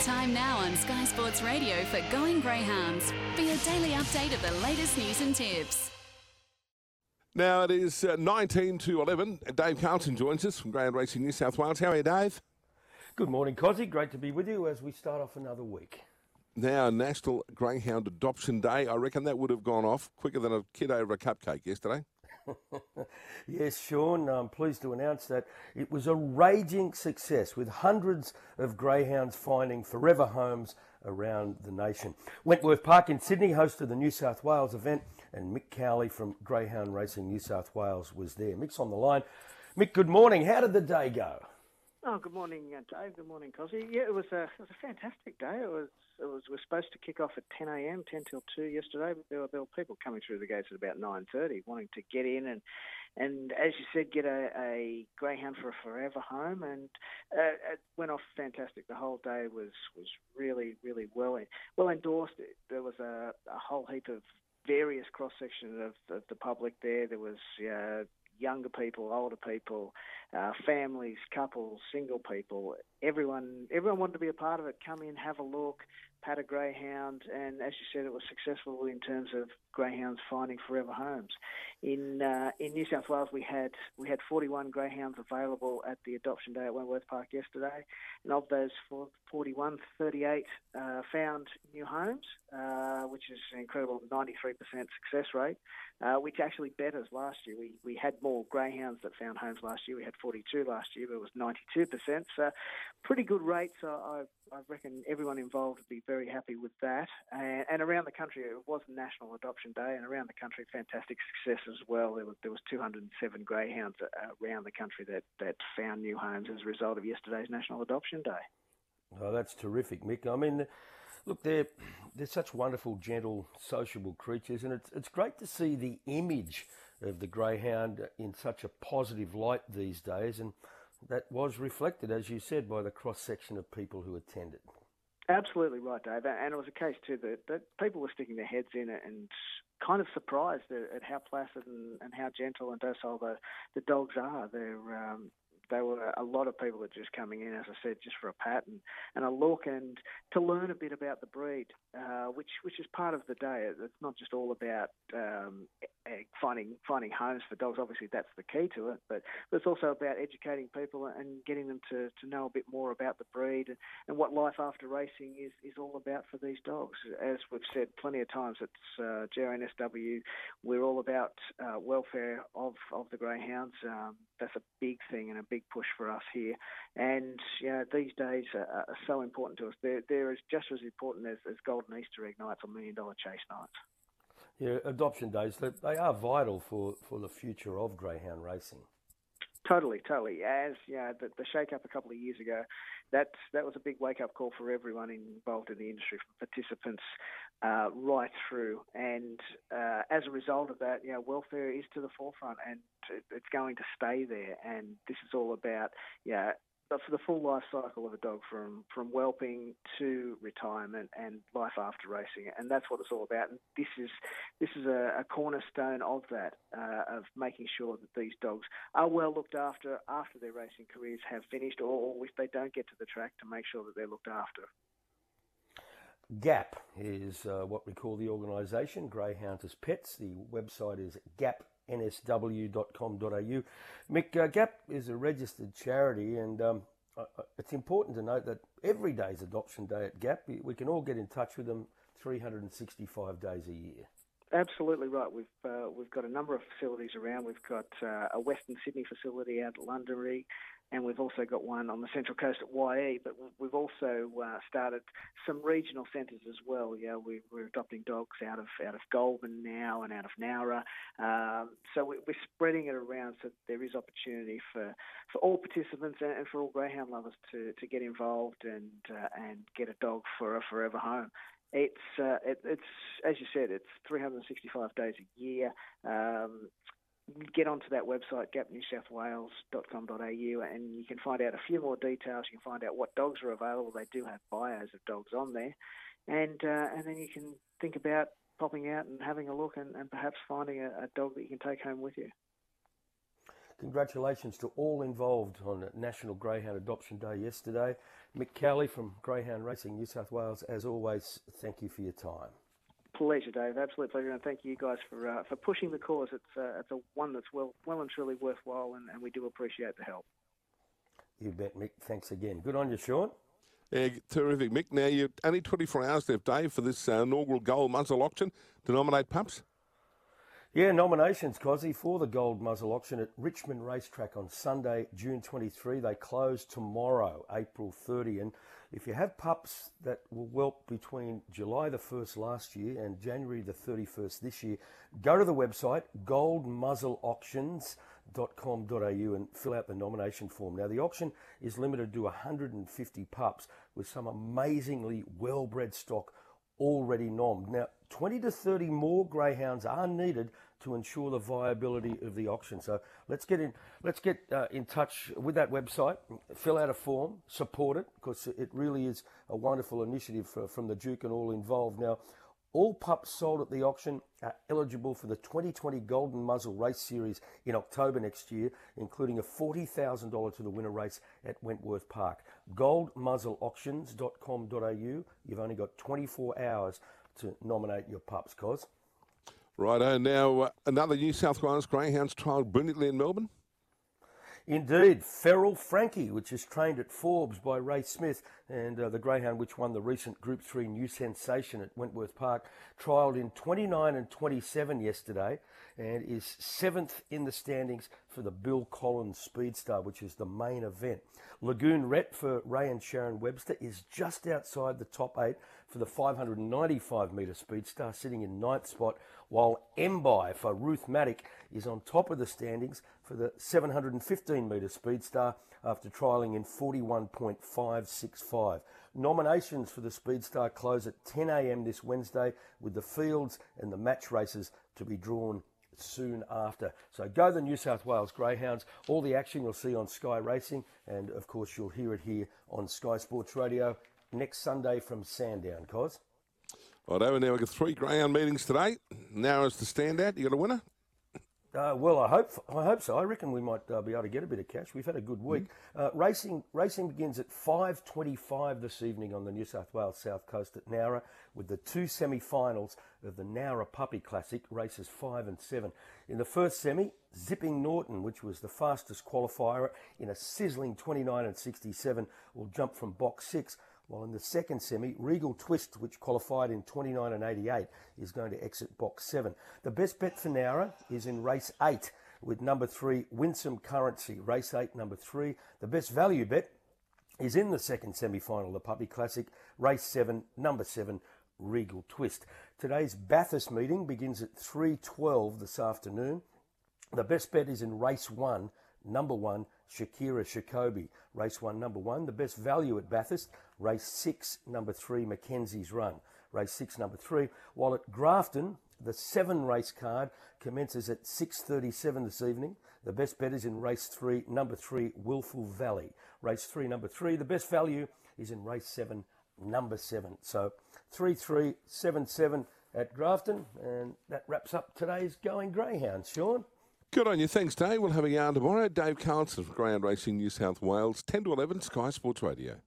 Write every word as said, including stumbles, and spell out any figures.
Time now on Sky Sports Radio for Going Greyhounds for your daily update of the latest news and tips. Now it is uh, nineteen to eleven. Dave Carlton joins us from Greyhound Racing New South Wales. How are you, Dave? Good morning, Cozzy. Great to be with you as we start off another week. Now, National Greyhound Adoption Day. I reckon that would have gone off quicker than a kid over a cupcake yesterday. Yes, Sean, I'm pleased to announce that it was a raging success with hundreds of greyhounds finding forever homes around the nation. Wentworth Park in Sydney hosted the New South Wales event, and Mick Cowley from Greyhound Racing New South Wales was there. Mick's on the line. Mick, good morning. How did the day go? Oh, good morning, uh, Dave. Good morning, Cozzy. Yeah, it was a it was a fantastic day. It was it was we were supposed to kick off at ten a.m, ten till two yesterday. But there were, there were people coming through the gates at about nine thirty, wanting to get in and and as you said, get a, a greyhound for a forever home. And uh, it went off fantastic. The whole day was was really really well well endorsed. There was a, a whole heap of various cross section of, of the public there. There was uh, younger people, older people, uh, families, couples, single people. Everyone, everyone wanted to be a part of it. Come in, have a look, pat a greyhound, and as you said, it was successful in terms of greyhounds finding forever homes. In uh, in New South Wales, we had we had forty-one greyhounds available at the adoption day at Wentworth Park yesterday, and of those forty-one, thirty-eight uh, found new homes, uh, which is an incredible ninety-three percent success rate, uh, which actually betters last year. We we had more greyhounds that found homes last year. We had forty-two last year, but it was ninety-two percent. So pretty good rates. I, I reckon everyone involved would be very happy with that. And, and around the country, it was National Adoption Day, and around the country, fantastic success as well. There was, there was two hundred seven greyhounds around the country that, that found new homes as a result of yesterday's National Adoption Day. Oh, that's terrific, Mick. I mean, look, they're, they're such wonderful, gentle, sociable creatures, and it's, it's great to see the image of the greyhound in such a positive light these days, and that was reflected, as you said, by the cross-section of people who attended. Absolutely right, Dave. And it was a case, too, that, that people were sticking their heads in it and kind of surprised at, at how placid and, and how gentle and docile the, the dogs are. They're... Um, There were a lot of people that just coming in, as I said, just for a pat and, and a look and to learn a bit about the breed, uh, which which is part of the day. It's not just all about um, finding finding homes for dogs. Obviously, that's the key to it, but, but it's also about educating people and getting them to, to know a bit more about the breed and, and what life after racing is, is all about for these dogs. As we've said plenty of times, it's uh, G R N S W. We're all about uh, welfare of, of the greyhounds. Um, that's a big thing and a big push for us here, and you know, these days are, are so important to us. They're, they're as, just as important as, as Golden Easter egg nights or Million Dollar Chase nights. Yeah, adoption days, they are vital for, for the future of greyhound racing. Totally, totally. As you know, the, the shake-up a couple of years ago, that that was a big wake-up call for everyone involved in the industry, from participants uh, right through. And uh, as a result of that, you know, welfare is to the forefront, and it's going to stay there. And this is all about, you know, but for the full life cycle of a dog, from, from whelping to retirement and life after racing, and that's what it's all about. And this is this is a, a cornerstone of that, uh, of making sure that these dogs are well looked after after their racing careers have finished, or if they don't get to the track, to make sure that they're looked after. GAP is uh, what we call the organisation, Greyhounders Pets. The website is gap n s w dot com dot a u. Mick, uh, GAP is a registered charity, and um, uh, it's important to note that every day is adoption day at GAP. We can all get in touch with them three hundred sixty-five days a year. Absolutely right. We've uh, we've got a number of facilities around. We've got uh, a Western Sydney facility out at Londonderry, and we've also got one on the Central Coast at Y E. But we've also uh, started some regional centres as well. Yeah, we, we're adopting dogs out of out of Goulburn now and out of Nowra. Um, so we, we're spreading it around so that there is opportunity for, for all participants and, and for all greyhound lovers to, to get involved and uh, and get a dog for a forever home. It's uh, it, it's as you said, it's three hundred sixty-five days a year. Um, get onto that website, gap new south wales dot com dot a u, and you can find out a few more details. You can find out what dogs are available. They do have bios of dogs on there, and uh, and then you can think about popping out and having a look and, and perhaps finding a, a dog that you can take home with you. Congratulations to all involved on National Greyhound Adoption Day yesterday. Mick Cowley from Greyhound Racing New South Wales, as always, thank you for your time. Pleasure, Dave. Absolute pleasure, and thank you guys for uh, for pushing the cause. It's uh, it's a one that's well well and truly worthwhile, and, and we do appreciate the help. You bet, Mick. Thanks again. Good on you, Sean. Yeah, terrific, Mick. Now, you've only twenty-four hours left, Dave, for this uh, inaugural Gold Muzzle auction to nominate pups. Yeah, nominations, Cozzy, for the Gold Muzzle auction at Richmond Racetrack on Sunday, June twenty-third. They close tomorrow, April thirtieth. And if you have pups that will whelp between July the first last year and January the thirty-first this year, go to the website, gold muzzle auctions dot com dot a u, and fill out the nomination form. Now, the auction is limited to one hundred fifty pups with some amazingly well-bred stock already nommed. Now, twenty to thirty more greyhounds are needed to ensure the viability of the auction. So let's get in let's get uh, in touch with that website, fill out a form, support it, because it really is a wonderful initiative for, from the Duke and all involved. Now, all pups sold at the auction are eligible for the twenty twenty Golden Muzzle Race Series in October next year, including a forty thousand dollars to the winner race at Wentworth Park. gold muzzle auctions dot com dot a u. You've only got twenty-four hours to nominate your pups, Cos. Righto. Now, uh, another New South Wales Greyhounds trialled brilliantly in Melbourne. Indeed, Feral Frankie, which is trained at Forbes by Ray Smith, and uh, the greyhound which won the recent Group three New Sensation at Wentworth Park, trialled in twenty-nine and twenty-seven yesterday and is seventh in the standings for the Bill Collins Speedstar, which is the main event. Lagoon Ret for Ray and Sharon Webster is just outside the top eight for the five hundred ninety-five metre Speedstar, sitting in ninth spot, while Mbai for Ruth Maddock is on top of the standings for the seven hundred fifteen metre Speedstar after trialling in forty-one point five six five. Nominations for the Speedstar close at ten a m this Wednesday, with the fields and the match races to be drawn soon after. So go the New South Wales Greyhounds. All the action you'll see on Sky Racing, and of course you'll hear it here on Sky Sports Radio next Sunday from Sandown, Cos. Righto, now we've got three greyhound meetings today. Narrows the standout. You got a winner? Uh, well, I hope I hope so. I reckon we might uh, be able to get a bit of cash. We've had a good week. Mm. Uh, racing racing begins at five twenty-five this evening on the New South Wales South Coast at Nowra, with the two semi-finals of the Nowra Puppy Classic, races five and seven. In the first semi, Zipping Norton, which was the fastest qualifier in a sizzling twenty-nine and sixty-seven, will jump from box six. While in the second semi, Regal Twist, which qualified in twenty-nine and eighty-eight, is going to exit box seven. The best bet for Nowra is in race eight with number three, Winsome Currency. Race eight, number three. The best value bet is in the second semi-final of the Puppy Classic, race seven, number seven, Regal Twist. Today's Bathurst meeting begins at three twelve this afternoon. The best bet is in race one, number one, Shakira Shakobi. Race one, number one. The best value at Bathurst, race six, number three, Mackenzie's Run. Race six, number three. While at Grafton, the seven race card commences at six thirty-seven this evening. The best bet is in race three, number three, Wilful Valley. Race three, number three. The best value is in race seven, number seven. So three three seven seven at Grafton, and that wraps up today's Going Greyhounds. Sean? Good on you. Thanks, Dave. We'll have a yarn tomorrow. Dave Carlson from Greyhound Racing New South Wales, ten to eleven, Sky Sports Radio.